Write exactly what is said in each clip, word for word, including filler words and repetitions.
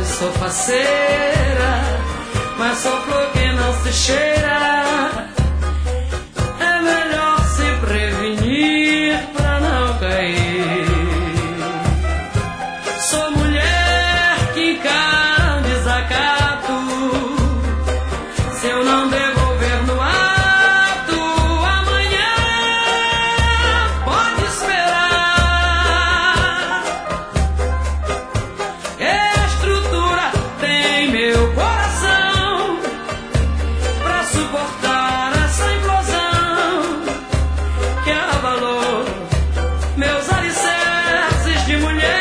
sou faceira, mas sou flor que não se cheira. É melhor se prevenir pra não cair. Sou mulher que encara um desacato. Se eu não devolver no ato, amanhã pode esperar. Estrutura tem meu coração pra suportar essa implosão que abalou meus alicerces de mulher.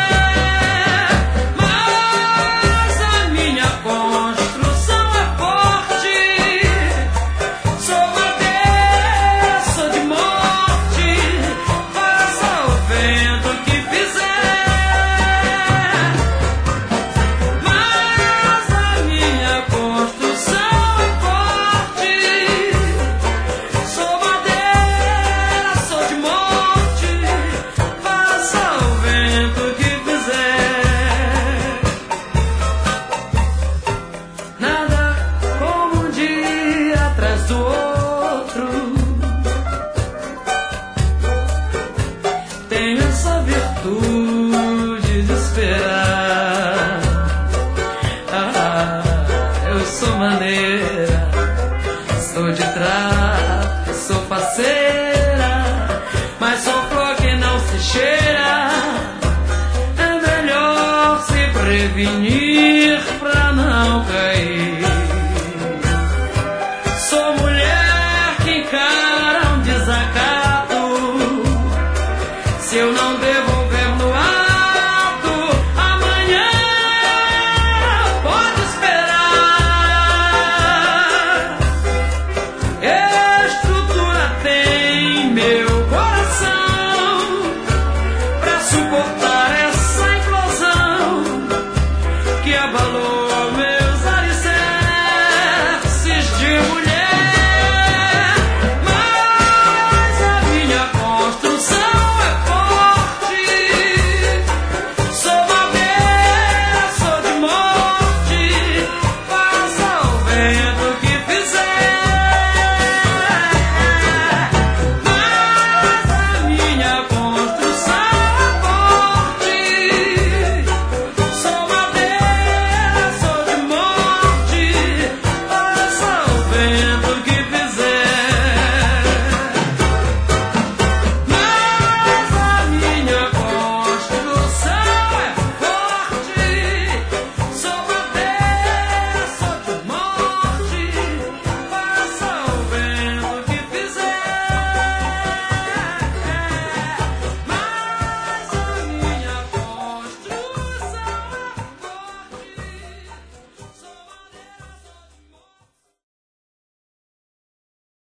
Mas a minha construção é forte. Sou madeira, sou de morte. Faça o vento que fizer. Mas a minha construção é forte. Sou madeira, sou de morte. Faça o vento que fizer. Nada como um dia atrás do outro. Tenho essa virtude